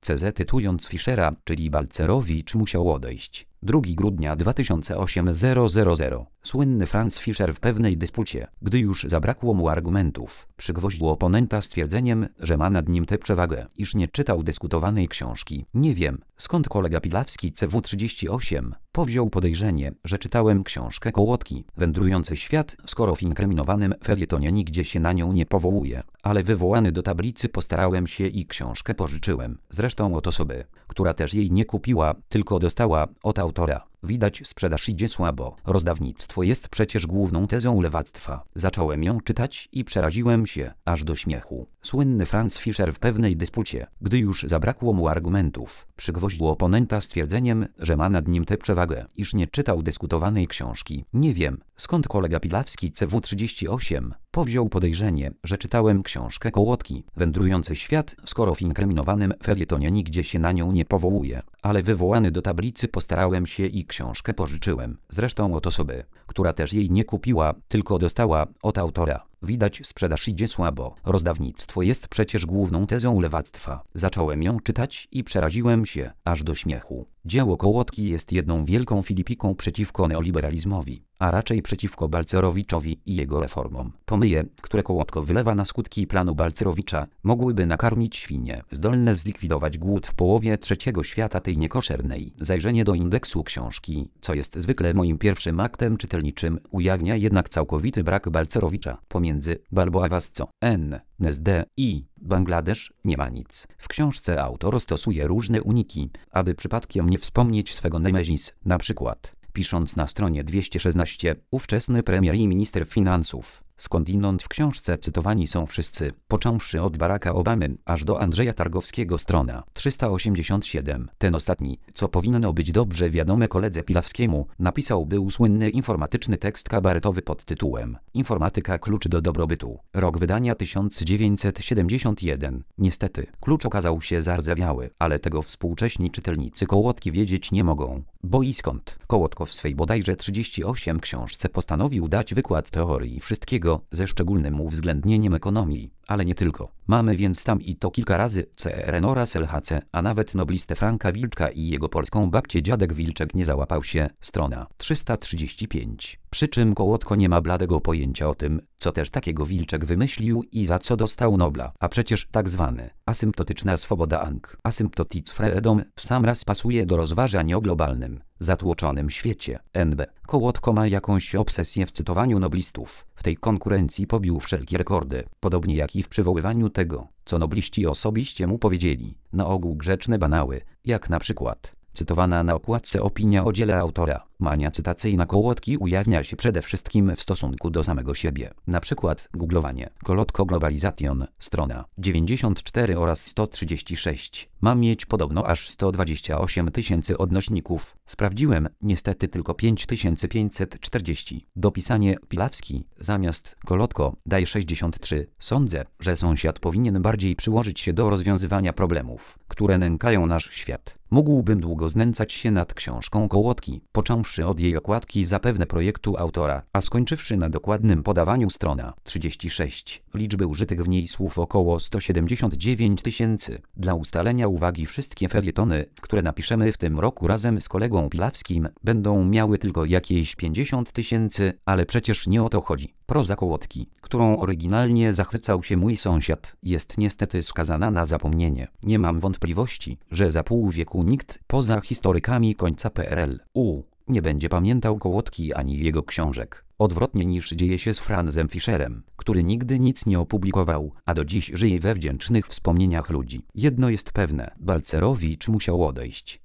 CZ cytując Fischera, czyli Balcerowicz musiał odejść. 2 grudnia 2008 000. Słynny Franz Fischer w pewnej dyspucie, gdy już zabrakło mu argumentów, przygwoździł oponenta stwierdzeniem, że ma nad nim tę przewagę, iż nie czytał dyskutowanej książki. Nie wiem, skąd kolega Pilawski CW38 powziął podejrzenie, że czytałem książkę Kołotki, Wędrujący świat, skoro w inkryminowanym felietonie nigdzie się na nią nie powołuje, ale wywołany do tablicy postarałem się i książkę pożyczyłem. Zresztą od osoby, która też jej nie kupiła, tylko dostała od autora. Widać, sprzedaż idzie słabo. Rozdawnictwo jest przecież główną tezą lewactwa. Zacząłem ją czytać i przeraziłem się, aż do śmiechu. Słynny Franz Fischer w pewnej dyspucie, gdy już zabrakło mu argumentów, przygwoździł oponenta stwierdzeniem, że ma nad nim tę przewagę, iż nie czytał dyskutowanej książki. Nie wiem, skąd kolega Pilawski CW38 powziął podejrzenie, że czytałem książkę Kołotki, Wędrujący świat, skoro w inkryminowanym felietonie nigdzie się na nią nie powołuje, ale wywołany do tablicy postarałem się i książkę pożyczyłem. Zresztą od osoby, która też jej nie kupiła, tylko dostała od autora. Widać, sprzedaż idzie słabo. Rozdawnictwo jest przecież główną tezą lewactwa. Zacząłem ją czytać i przeraziłem się, aż do śmiechu. Dzieło Kołotki jest jedną wielką filipiką przeciwko neoliberalizmowi, a raczej przeciwko Balcerowiczowi i jego reformom. Pomyje, które Kołotko wylewa na skutki planu Balcerowicza, mogłyby nakarmić świnie, zdolne zlikwidować głód w połowie trzeciego świata tej niekoszernej. Zajrzenie do indeksu książki, co jest zwykle moim pierwszym aktem czytelniczym, ujawnia jednak całkowity brak Balcerowicza. Pomiędzy Balboa Vasco, NSD i Bangladesz nie ma nic. W książce autor stosuje różne uniki, aby przypadkiem nie wspomnieć swego Nemezis, na przykład pisząc na stronie 216, ówczesny premier i minister finansów. Skądinąd w książce cytowani są wszyscy, począwszy od Baracka Obamy, aż do Andrzeja Targowskiego, strona 387. Ten ostatni, co powinno być dobrze wiadome koledze Pilawskiemu, napisał był słynny informatyczny tekst kabaretowy pod tytułem Informatyka klucz do dobrobytu. Rok wydania 1971. Niestety, klucz okazał się zardzewiały, ale tego współcześni czytelnicy Kołotki wiedzieć nie mogą. Bo i skąd? Kołotko w swej bodajże 38 książce postanowił dać wykład teorii wszystkiego, ze szczególnym uwzględnieniem ekonomii, ale nie tylko. Mamy więc tam i to kilka razy CRN oraz LHC, a nawet noblistę Franka Wilczka i jego polską babcię dziadek Wilczek nie załapał się, strona 335. Przy czym Kołotko nie ma bladego pojęcia o tym, co też takiego Wilczek wymyślił i za co dostał Nobla, a przecież tak zwany asymptotyczna swoboda Ang, asymptotic freedom w sam raz pasuje do rozważań o globalnym, zatłoczonym świecie. NB. Kołotko ma jakąś obsesję w cytowaniu noblistów. W tej konkurencji pobił wszelkie rekordy, podobnie jak i w przywoływaniu tego, co nobliści osobiście mu powiedzieli. Na ogół grzeczne banały, jak na przykład cytowana na okładce opinia o dziele autora. Mania cytacyjna Kołotki ujawnia się przede wszystkim w stosunku do samego siebie. Na przykład googlowanie. Kołotko Globalization, strona 94 oraz 136. Ma mieć podobno aż 128 000 odnośników. Sprawdziłem, niestety tylko 5540. Dopisanie Pilawski zamiast Kołotko daj 63. Sądzę, że sąsiad powinien bardziej przyłożyć się do rozwiązywania problemów, które nękają nasz świat. Mógłbym długo znęcać się nad książką Kołotki, począwszy od jej okładki zapewne projektu autora, a skończywszy na dokładnym podawaniu strona 36. Liczby użytych w niej słów około 179 000. Dla ustalenia uwagi wszystkie felietony, które napiszemy w tym roku razem z kolegą Pilawskim, będą miały tylko jakieś 50 000, ale przecież nie o to chodzi. Proza Kołotki, którą oryginalnie zachwycał się mój sąsiad, jest niestety skazana na zapomnienie. Nie mam wątpliwości, że za pół wieku nikt, poza historykami końca PRL-u, nie będzie pamiętał Kołotki ani jego książek. Odwrotnie niż dzieje się z Franzem Fischerem, który nigdy nic nie opublikował, a do dziś żyje we wdzięcznych wspomnieniach ludzi. Jedno jest pewne, Balcerowicz musiał odejść.